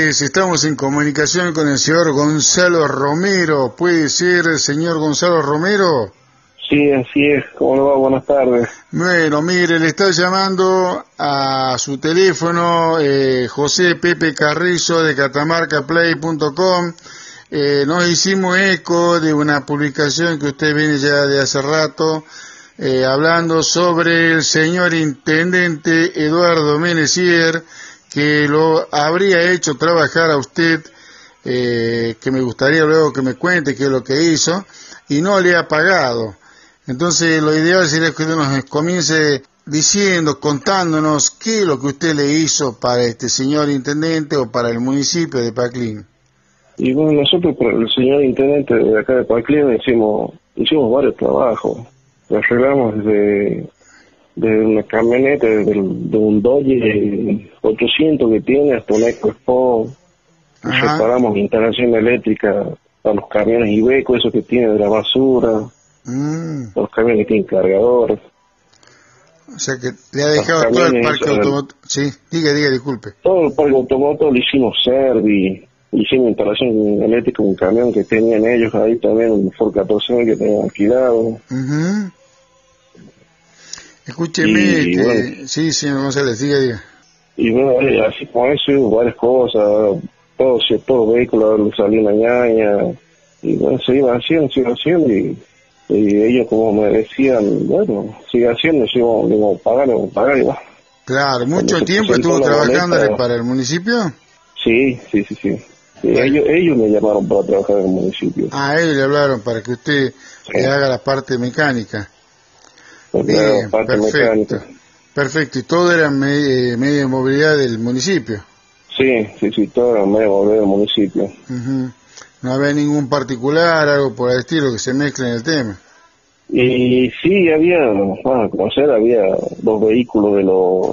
tardes, estamos en comunicación con el señor Gonzalo Romero. ¿Puede ser el señor Gonzalo Romero? Sí, así es. ¿Cómo le va? Buenas tardes. Bueno, mire, le está llamando a su teléfono José Pepe Carrizo de catamarcaplay.com. Nos hicimos eco de una publicación que usted viene ya de hace rato, hablando sobre el señor intendente Eduardo Menecier, que lo habría hecho trabajar a usted, que me gustaría luego que me cuente qué es lo que hizo, y no le ha pagado. Entonces lo ideal sería que usted nos comience diciendo, contándonos qué es lo que usted le hizo para este señor intendente o para el municipio de Paclín. Y bueno, nosotros, por el señor intendente de acá de Paclín, hicimos varios trabajos. Lo arreglamos de una camioneta, de un Dodge 800 que tiene, hasta un EcoSport. Reparamos instalación eléctrica para los camiones Iveco, esos que tienen de la basura. Los camiones que tienen cargadores. O sea que le ha dejado todo el parque automotor. Sí, diga, disculpe. Todo el parque automotor lo hicimos service, hicimos instalación eléctrica, un camión que tenían ellos ahí también, un Ford 14 que tenían alquilado. Escúcheme, bueno, sí, señor González, diga. Y bueno, así con eso hubo varias cosas, todo vehículo salió una ñaña, y bueno, se iba haciendo, y ellos como me decían, bueno, sigue haciendo, le vamos a pagar y va. Claro, ¿mucho tiempo estuvo trabajando para el municipio? Sí. Ellos me llamaron para trabajar en el municipio. Ellos le hablaron para que usted le haga la parte mecánica. Bien, perfecto. ¿Y todo era medio de movilidad del municipio? Sí, todo era medio de movilidad del municipio. No había ningún particular, algo por el estilo que se mezcle en el tema. Y sí, había 2 vehículos de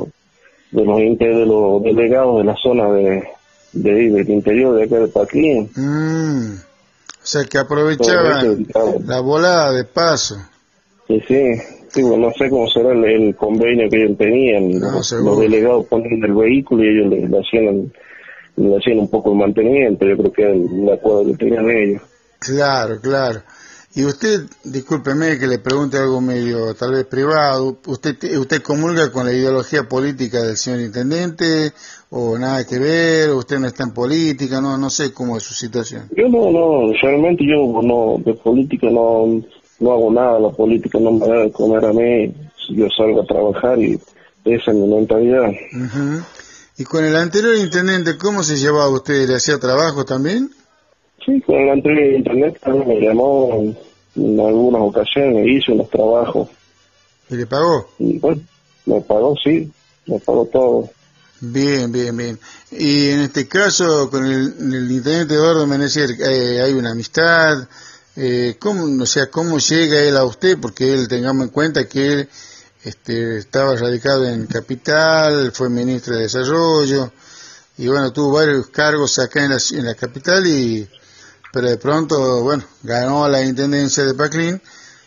los delegados de la zona del interior de acá de Paclín. O sea que aprovechaban la volada de paso. Sí, bueno, no sé cómo será el convenio que ellos tenían. Los delegados ponían el vehículo y ellos le hacían un poco de mantenimiento. Yo creo que era el acuerdo que tenían ellos. Claro. Y usted, discúlpeme que le pregunte algo medio tal vez privado, ¿usted comulga con la ideología política del señor intendente o nada que ver? ¿Usted no está en política? No sé cómo es su situación. Yo no, realmente yo no, de política no hago nada, la política no me da de comer a mí, yo salgo a trabajar y esa es mi mentalidad. ¿Y con el anterior intendente cómo se llevaba usted? ¿Le hacía trabajo también? Sí, con el anterior intendente también me llamó en algunas ocasiones, hizo unos trabajos. ¿Y le pagó? Y bueno, me pagó todo. Bien. Y en este caso, con el intendente Eduardo Menecier, ¿hay una amistad? ¿Cómo llega él a usted? Porque él, tengamos en cuenta que él estaba radicado en Capital, fue ministro de Desarrollo, y bueno, tuvo varios cargos acá en la capital, pero de pronto, bueno, ganó la intendencia de Paclín.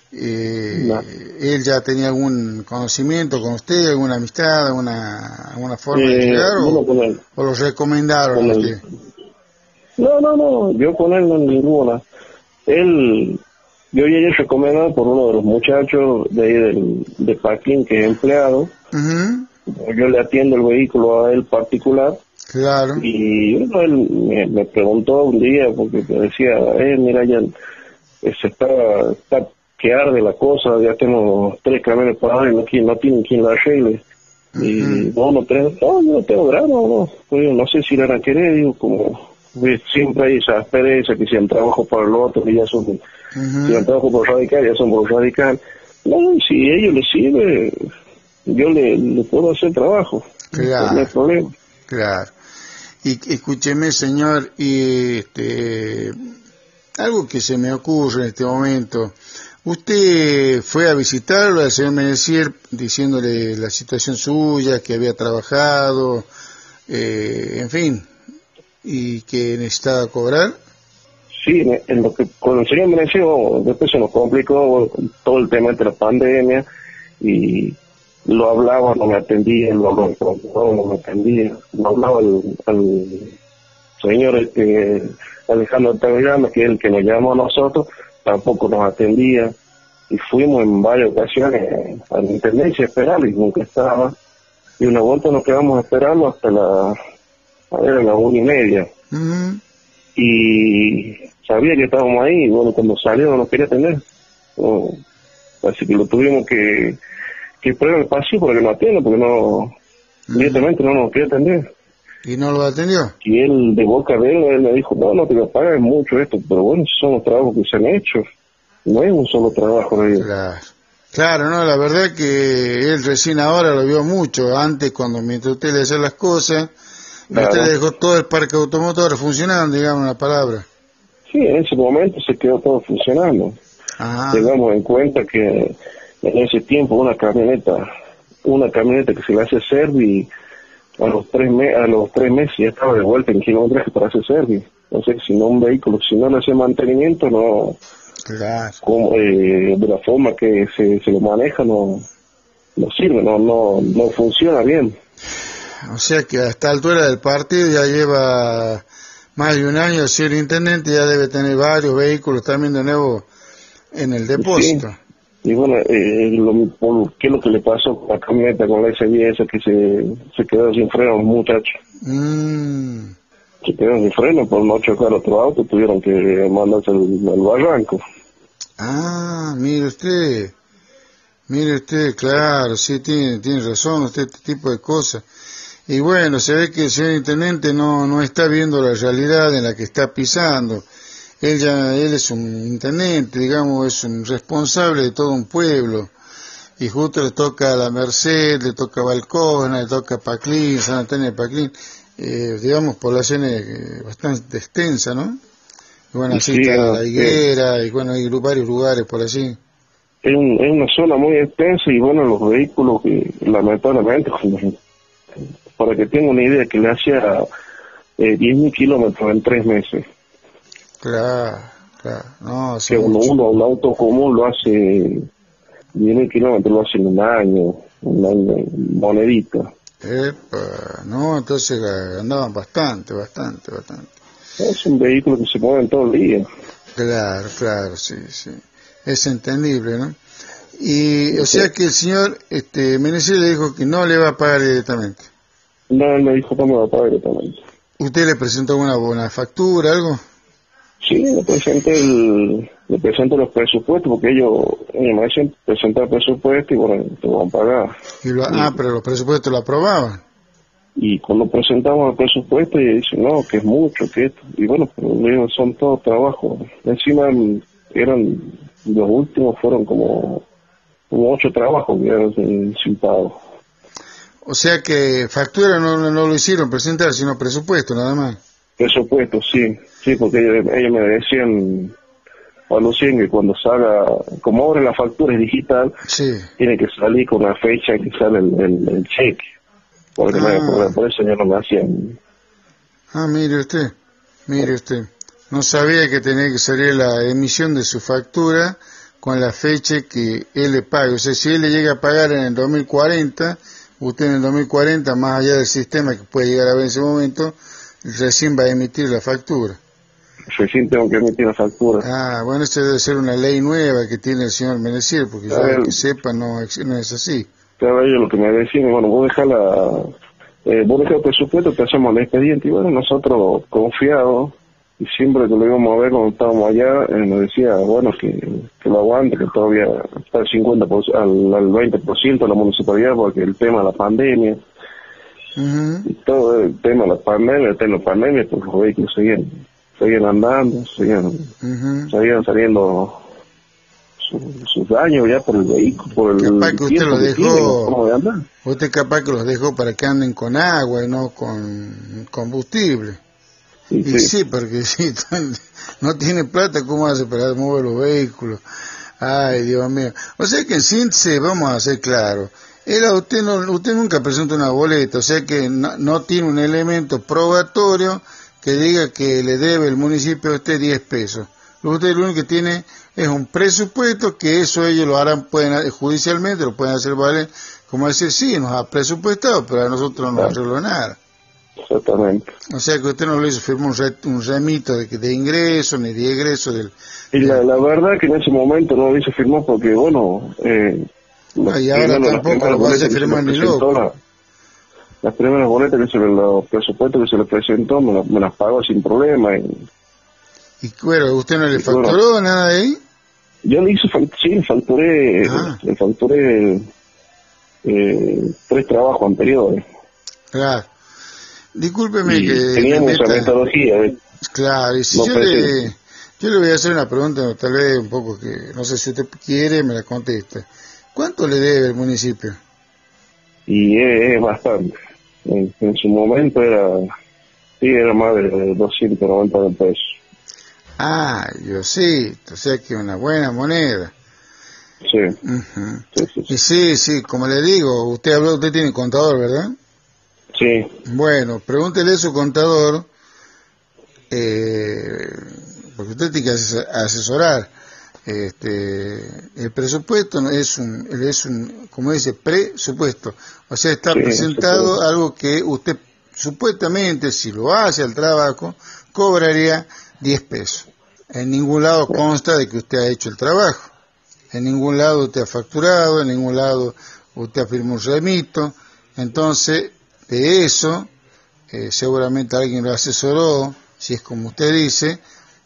¿Él ya tenía algún conocimiento con usted, alguna amistad, alguna forma de llegar, o lo recomendaron a usted? No, yo con él no ninguna. Yo ya he recomendado por uno de los muchachos de ahí de Paclín, que es empleado. Yo le atiendo el vehículo a él particular. Claro. Y bueno, él me preguntó un día, porque me decía, mira, ya se está que arde la cosa, ya tengo 3 camiones para y no tienen quien la arregle. Y yo no tengo grano, no sé si la van a querer, digo, como siempre hay esa aspereza que si han trabajo para el otro, que ya son, si han trabajo por radical, ya son por radical. No, si a ellos les sirve, yo le puedo hacer trabajo. Claro. No hay problema. Claro. Y escúcheme, señor, y algo que se me ocurre en este momento. ¿Usted fue a visitarlo al señor Menecier diciéndole la situación suya, que había trabajado, en fin, y que necesitaba cobrar? Sí, en lo que con el señor Menecier después se nos complicó todo el tema de la pandemia y lo hablaba, no me atendía, no me atendía, no hablaba señor Alejandro Altamirano, que es el que nos llamó a nosotros, tampoco nos atendía. Y fuimos en varias ocasiones a la intendencia a esperarlo y nunca estaba. Y una vuelta nos quedamos esperando hasta las 1:30. Y sabía que estábamos ahí, y bueno, cuando salió no nos quería atender. Así que lo tuvimos que esperar el pasillo para que nos atienda, porque no, directamente no nos quería atender. ¿Y no lo atendió? Y él, de boca de él me dijo, no te lo pagas mucho esto, pero bueno, son los trabajos que se han hecho. No es un solo trabajo de ellos. Claro, no, la verdad que él recién ahora lo vio mucho. Antes, mientras usted le hacía las cosas, usted le dejó todo el parque automotor funcionando, digamos una palabra. Sí, en ese momento se quedó todo funcionando. Tengamos en cuenta que en ese tiempo una camioneta que se le hace service, a los 3 meses ya estaba de vuelta en kilometraje para hacer service. O sea, si no un vehículo, si no le hace mantenimiento, no... Claro. De la forma que se lo maneja no sirve, no funciona bien. O sea que a esta altura del partido ya lleva más de un año de ser intendente, ya debe tener varios vehículos también de nuevo en el depósito. Sí. Y bueno, ¿qué es lo que le pasó a la camioneta con la SBS que se quedó sin freno, muchacho? Se quedaron sin freno por no chocar otro auto, tuvieron que mandarse al barranco. Mire usted, claro, sí, tiene razón usted, este tipo de cosas. Y bueno, se ve que el señor intendente no está viendo la realidad en la que está pisando. Él es un intendente, digamos, es un responsable de todo un pueblo. Y justo le toca a La Merced, le toca a Balcona, le toca a Paclín, San Antonio de Paclín. Digamos, poblaciones bastante extensas, ¿no? Y bueno, así sí, está La Higuera, y bueno, hay varios lugares por allí. Es una zona muy extensa y bueno, los vehículos que lamentablemente, para que tenga una idea, que le hacía 10.000 kilómetros en 3 meses. Claro. No, que un auto común lo hace 10.000 kilómetros, lo hace en un año monedita. No, entonces andaban bastante. Es un vehículo que se mueve en todo el día. Claro, sí. Es entendible, ¿no? Y, o sea que el señor Menezes le dijo que no le va a pagar directamente. No, él me dijo que no me va a pagar directamente. ¿Usted le presentó una factura, algo? Sí, le presento los presupuestos, porque ellos me hacen presentar presupuestos y bueno, te van a pagar. Pero los presupuestos lo aprobaban. Y cuando presentamos el presupuesto, ellos dicen, no, que es mucho, que esto. Y bueno, pero son todos trabajos. Encima los últimos fueron como 8 trabajos que eran sin pago. O sea que factura no lo hicieron presentar, sino presupuesto nada más. Presupuesto, sí, porque ellos me decían, que cuando salga, como ahora la factura es digital, sí, tiene que salir con la fecha en que sale el cheque, porque por eso ya no me hacían. Mire usted, no sabía que tenía que salir la emisión de su factura con la fecha que él le pague. O sea, si él le llega a pagar en el 2040, usted en el 2040, más allá del sistema que puede llegar a ver en ese momento, recién va a emitir la factura. Recién tengo que emitir la factura. Bueno, esta debe ser una ley nueva que tiene el señor Menezes, porque yo que sepa no es así. Claro, ellos lo que me decían, bueno, vos dejá el presupuesto, te hacemos el expediente, y bueno, nosotros confiados, y siempre que lo íbamos a ver cuando estábamos allá, nos decía, bueno, que lo aguante, que todavía está al 50%, al 20% de la municipalidad, porque el tema de la pandemia, y todo el tema de la pandemia, pues los vehículos seguían andando, seguían saliendo sus daños ya por el vehículo, por el capaz que usted lo dejó, de usted capaz que los dejó para que anden con agua y no con combustible. Sí, porque si no tiene plata, ¿cómo hace para mover los vehículos? Ay, Dios mío. O sea que en síntesis, vamos a ser claros, usted nunca presenta una boleta, o sea que no tiene un elemento probatorio que diga que le debe el municipio a usted 10 pesos. Usted lo único que tiene es un presupuesto, que eso ellos lo harán, judicialmente lo pueden hacer valer, como decir, sí, nos ha presupuestado, pero a nosotros no nos arregló nada. exactamente. O sea que usted no le hizo firmar un remito de ingreso ni de egreso del... Y la verdad que en ese momento no lo hice firmar porque, bueno, y ahora tampoco lo va a hacer firmar ni loco. Las primeras boletas los presupuestos que se le presentó me las pagó sin problema. ¿Y bueno, usted no le facturó nada de ahí? Yo le hice, sí, le facturé 3 trabajos anteriores. Claro. Discúlpeme que... Teníamos esa metodología. Claro, y si yo le voy a hacer una pregunta, tal vez un poco que, no sé si usted quiere, me la conteste. ¿Cuánto le debe el municipio? Y es bastante. En su momento era más de 290 mil pesos. Ah, yo sí, o sea que una buena moneda. Sí. Uh-huh. Sí. Y sí, como le digo, usted tiene contador, ¿verdad? Sí. Bueno, pregúntele a su contador, porque usted tiene que asesorar. El presupuesto es un, como dice, presupuesto. O sea, está presentado algo que usted supuestamente, si lo hace al trabajo, cobraría 10 pesos. En ningún lado consta de que usted ha hecho el trabajo. En ningún lado usted ha facturado, en ningún lado usted ha firmado un remito. Entonces, de eso, seguramente alguien lo asesoró, si es como usted dice,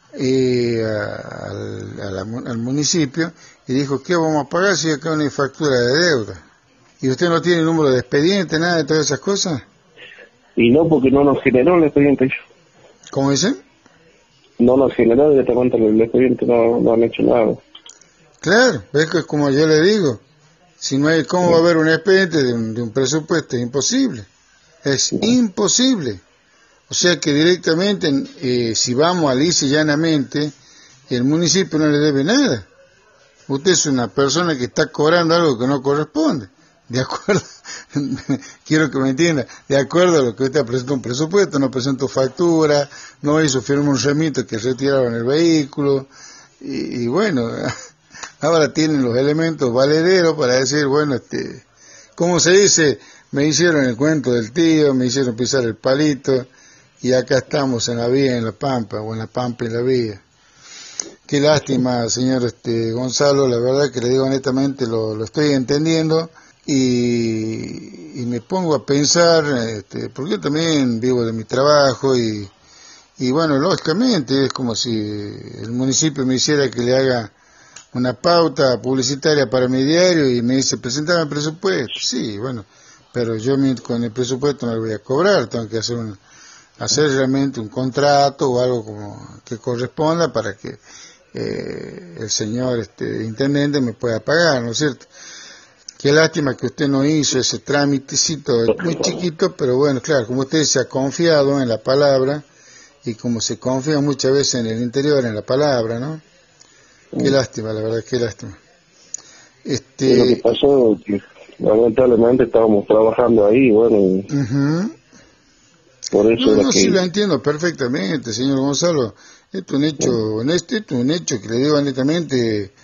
al municipio, y dijo, ¿qué vamos a pagar si acá no hay factura de deuda? ¿Y usted no tiene número de expediente, nada de todas esas cosas? Y no, porque no nos generó el expediente. ¿Cómo dice? No nos generó directamente el expediente, no han hecho nada. Claro, es que es como yo le digo, si no hay, ¿cómo va a haber un expediente de un presupuesto? Es imposible, es imposible. O sea que directamente, si vamos a lisa y llanamente, el municipio no le debe nada. Usted es una persona que está cobrando algo que no corresponde. De acuerdo, quiero que me entienda, de acuerdo a lo que usted presentó un presupuesto, no presentó factura, no hizo firma un remito que retiraron el vehículo, y bueno, ahora tienen los elementos valederos para decir, bueno, como se dice, me hicieron el cuento del tío, me hicieron pisar el palito, y acá estamos en la vía, en la pampa, o en la pampa y la vía. Qué lástima, señor Gonzalo, la verdad que le digo honestamente, lo estoy entendiendo, y me pongo a pensar, porque yo también vivo de mi trabajo, y bueno, lógicamente es como si el municipio me hiciera que le haga una pauta publicitaria para mi diario y me dice, presentame el presupuesto. Sí, bueno, pero yo con el presupuesto no le voy a cobrar, tengo que hacer realmente un contrato o algo como que corresponda para que el señor intendente me pueda pagar, ¿no es cierto? Qué lástima que usted no hizo ese trámitecito muy chiquito, pero bueno, claro, como usted se ha confiado en la palabra, y como se confía muchas veces en el interior, en la palabra, ¿no? Qué lástima, la verdad, qué lástima. Lo que pasó es que lamentablemente estábamos trabajando ahí, bueno, por eso no, sí lo entiendo perfectamente, señor Gonzalo. Esto es un hecho que le digo honestamente,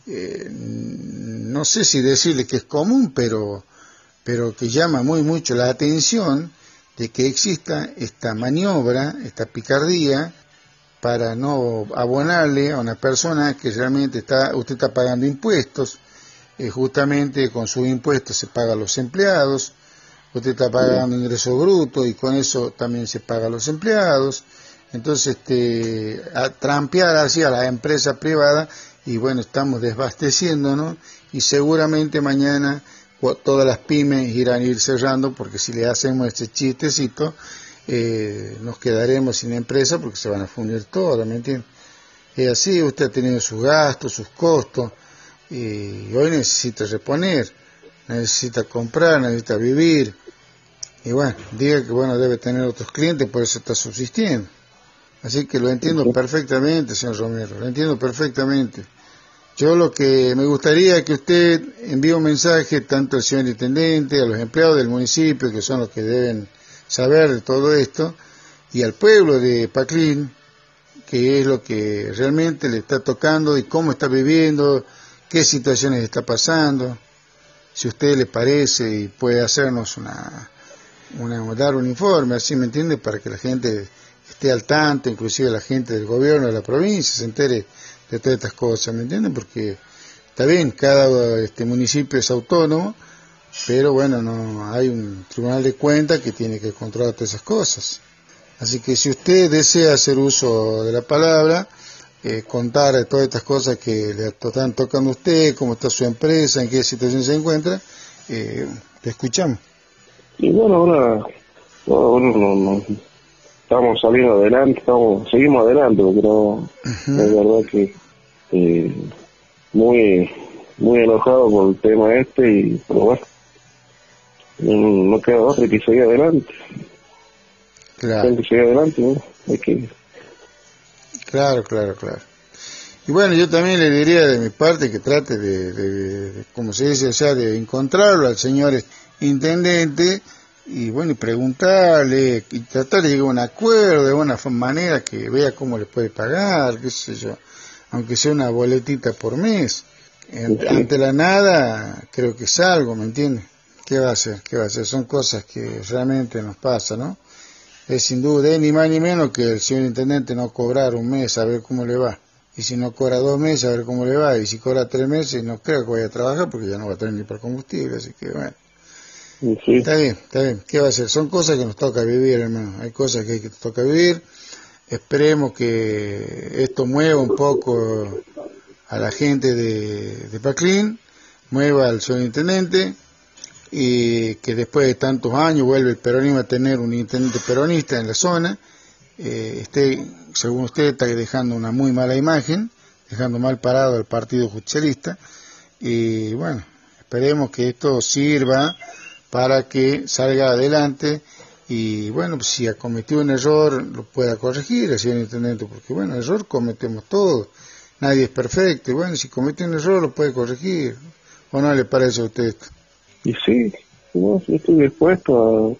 no sé si decirle que es común, pero que llama mucho la atención de que exista esta maniobra, esta picardía, para no abonarle a una persona que realmente usted está pagando impuestos, justamente con sus impuestos se paga a los empleados, usted está pagando ingreso bruto y con eso también se paga a los empleados. Entonces, a trampear así a la empresa privada, y bueno, estamos desabasteciéndonos, y seguramente mañana todas las pymes irán a ir cerrando, porque si le hacemos este chistecito, nos quedaremos sin empresa porque se van a fundir todas, ¿me entiende? Y así usted ha tenido sus gastos, sus costos, y hoy necesita reponer, necesita comprar, necesita vivir, y bueno, diga que bueno, debe tener otros clientes, por eso está subsistiendo. Así que lo entiendo perfectamente, señor Romero, lo entiendo perfectamente. Yo lo que me gustaría es que usted envíe un mensaje tanto al señor intendente, a los empleados del municipio, que son los que deben saber de todo esto, y al pueblo de Paclín, que es lo que realmente le está tocando y cómo está viviendo, qué situaciones está pasando. Si a usted le parece y puede hacernos dar un informe, así, ¿me entiende? Para que la gente esté al tanto, inclusive la gente del gobierno de la provincia se entere de todas estas cosas, ¿me entienden? Porque está bien, cada municipio es autónomo, pero bueno, no hay un tribunal de cuentas que tiene que controlar todas esas cosas. Así que si usted desea hacer uso de la palabra, contar todas estas cosas que le están tocando a usted, cómo está su empresa, en qué situación se encuentra, te escuchamos. Y bueno, ahora no, estamos saliendo adelante, seguimos adelante, porque no, es verdad que muy enojado por el tema pero bueno, no queda otra que seguir adelante. Claro. Hay que seguir adelante, ¿no? Hay que... Claro. Y bueno, yo también le diría de mi parte que trate de como se dice, o sea, de encontrarlo al señor intendente y bueno, y preguntarle y tratar de llegar a un acuerdo de una manera que vea cómo le puede pagar, qué sé yo, aunque sea una boletita por mes. Ante la nada, creo que es algo, ¿me entiende? ¿Qué va a hacer? Son cosas que realmente nos pasan, ¿no? Es sin duda, ni más ni menos que el señor intendente no cobrar un mes a ver cómo le va. Y si no cobra 2 meses a ver cómo le va. Y si cobra 3 meses no creo que vaya a trabajar porque ya no va a tener ni para combustible. Así que bueno. Sí. Está bien. ¿Qué va a hacer? Son cosas que nos toca vivir, hermano. Hay cosas que toca vivir. Esperemos que esto mueva un poco a la gente de Paclín, mueva al señor intendente, y que después de tantos años vuelve el peronismo a tener un intendente peronista en la zona. Según usted, está dejando una muy mala imagen, dejando mal parado al partido justicialista, y bueno, esperemos que esto sirva para que salga adelante, y bueno, pues si ha cometido un error, lo pueda corregir el señor intendente, porque bueno, error cometemos todos, nadie es perfecto, y bueno, si comete un error lo puede corregir, ¿o no le parece a usted esto? Y sí, no, yo estoy dispuesto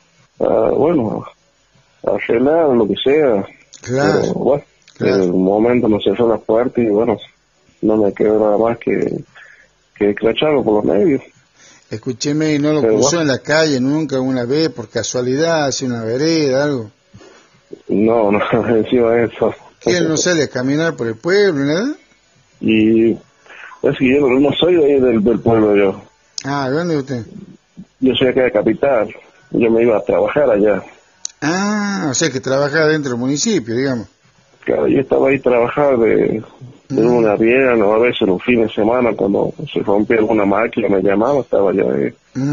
a arreglar lo que sea. Claro. Pero bueno, en el momento nos cerró las puertas y bueno, no me quedó nada más que escracharlo por los medios. Escúcheme, ¿y no lo puso en la calle nunca, una vez, por casualidad, hace una vereda, algo? No, encima de eso. ¿Que él no sale a caminar por el pueblo, nada? Y es que yo no soy de ahí del pueblo yo. Ah, ¿de dónde es usted? Yo soy acá de Capital, yo me iba a trabajar allá. Ah, o sea que trabajaba dentro del municipio, digamos. Claro, yo estaba ahí trabajando de una viernes, a veces los fines de semana, cuando se rompía alguna máquina, me llamaba, estaba yo ahí.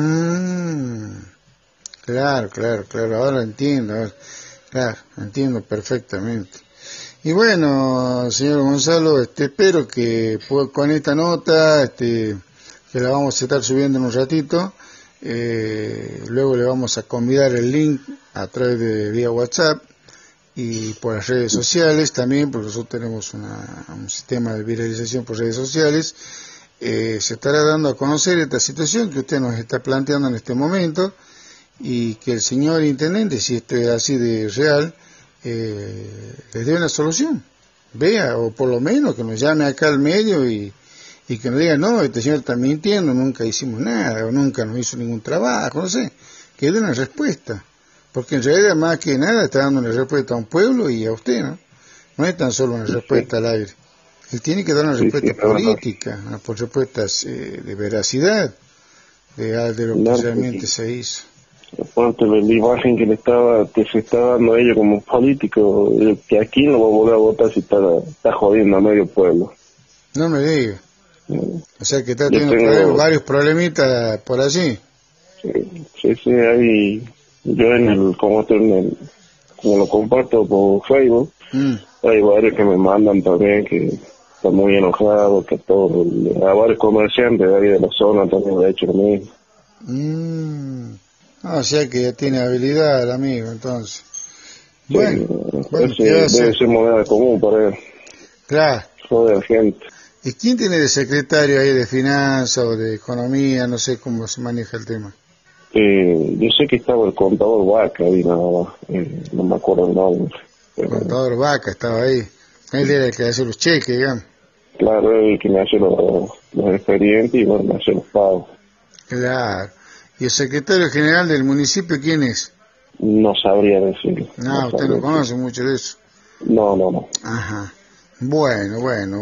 Claro, ahora entiendo, entiendo perfectamente. Y bueno, señor Gonzalo, espero que con esta nota, que la vamos a estar subiendo en un ratito, luego le vamos a convidar el link a través de vía WhatsApp y por las redes sociales también, porque nosotros tenemos un sistema de viralización por redes sociales. Se estará dando a conocer esta situación que usted nos está planteando en este momento, y que el señor intendente, si esto es así de real, les dé una solución, vea, o por lo menos que nos llame acá al medio y que nos diga, no, este señor está mintiendo, nunca hicimos nada, o nunca nos hizo ningún trabajo, no sé, que dé una respuesta, porque en realidad más que nada está dando una respuesta a un pueblo y a usted, no es tan solo una respuesta al aire, él tiene que dar una respuesta política, por respuestas de veracidad de lo que realmente se hizo. Aparte de la imagen que se está dando a ellos como político, que aquí no va a volver a votar si está jodiendo a medio pueblo. No me diga. O sea que está teniendo varios problemitas por allí. Sí, ahí yo como lo comparto por Facebook, hay varios que me mandan también que están muy enojados, que a varios comerciantes de ahí de la zona también le he hecho lo mismo. O sea que ya tiene habilidad el amigo, entonces. Bueno, debe ser moneda común para él. Claro. Joder, gente. ¿Y quién tiene de secretario ahí de finanzas o de economía? No sé cómo se maneja el tema. Yo sé que estaba el contador Vaca ahí nada más, no me acuerdo el nombre. El contador Vaca estaba ahí. Él era el que hace los cheques, digamos. Claro, el que me hace los expedientes y bueno, me hace los pagos. Claro. ¿Y el secretario general del municipio quién es? No sabría decirlo. No, usted no conoce mucho de eso. No. Ajá. Bueno.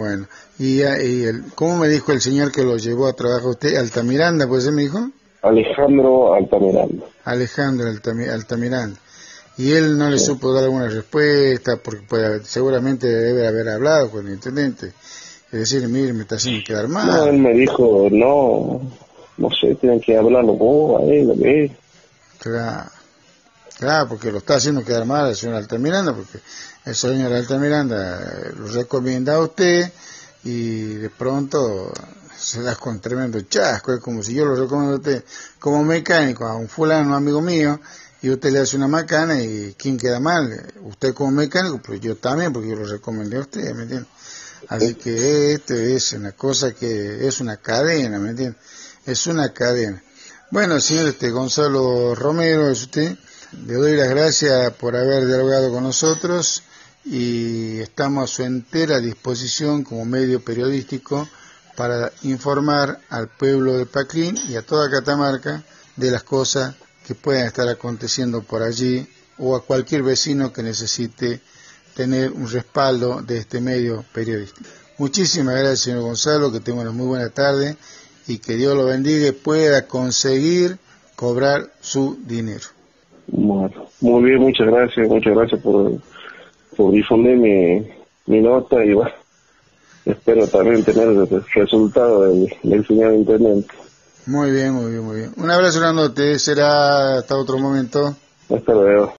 ¿Cómo me dijo el señor que lo llevó a trabajar usted? ¿Altamiranda, pues me dijo? Alejandro Altamiranda. Alejandro Altamiranda. Y él no le supo dar alguna respuesta, porque seguramente debe haber hablado con el intendente. Es decir, mire, me está haciendo quedar mal. No, él me dijo, no sé, tienen que hablarlo vos, a él, a él. Claro, porque lo está haciendo quedar mal el señor Altamiranda, porque el señor Altamiranda lo recomienda a usted y de pronto se da con tremendo chasco. Es como si yo lo recomiendo a usted como mecánico a un fulano, amigo mío, y usted le hace una macana y ¿quién queda mal? Usted como mecánico, pero yo también, porque yo lo recomendé a usted, ¿me entiende? Así que esto es una cosa que es una cadena, ¿me entiende? Es una cadena. Bueno, señor Gonzalo Romero, es usted. Le doy las gracias por haber dialogado con nosotros y estamos a su entera disposición como medio periodístico para informar al pueblo de Paclín y a toda Catamarca de las cosas que puedan estar aconteciendo por allí o a cualquier vecino que necesite tener un respaldo de este medio periodístico. Muchísimas gracias, señor Gonzalo, que tenga una muy buena tarde y que Dios lo bendiga y pueda conseguir cobrar su dinero. Bueno, muy bien, muchas gracias por difundir mi nota y bueno, espero también tener el resultado del señor intendente. Muy bien. Un abrazo grandote, será hasta otro momento. Hasta luego.